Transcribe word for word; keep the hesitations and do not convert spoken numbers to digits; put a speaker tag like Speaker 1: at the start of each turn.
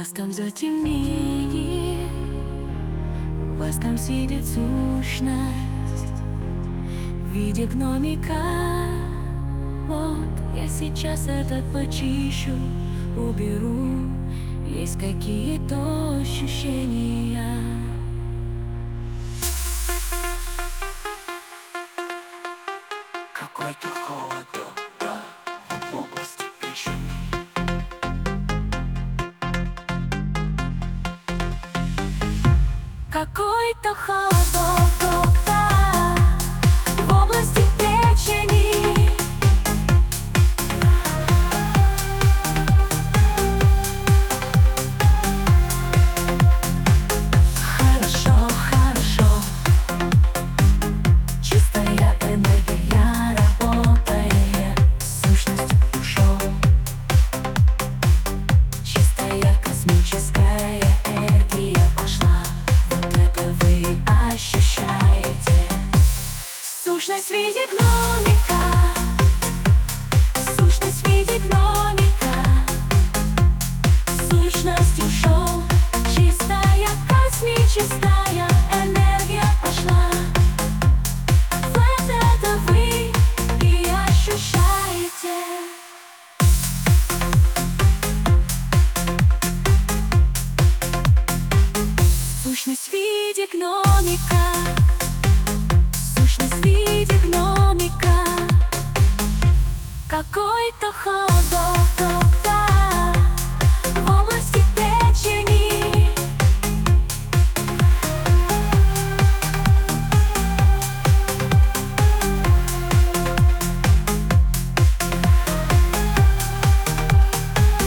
Speaker 1: вас там затемнение, у вас там сидит сущность в виде гномика. Вот я сейчас этот почищу, уберу. Есть какие-то ощущения.
Speaker 2: Какой-то холодок, да, в области печени.
Speaker 1: Какой-то холодок, да, в области печени. Хорошо, хорошо. Чистая энергия работает, сущность ушел. Чистая космическая энергия пошла. Вот это вы ощущаете. Сущность в виде гномика. Сущность в виде гномика. Сущность ушел. Чистая космическая энергия пошла. Вот это вы и ощущаете. Сущность в виде гномика. Сущность в виде гномика. Какой-то холодок.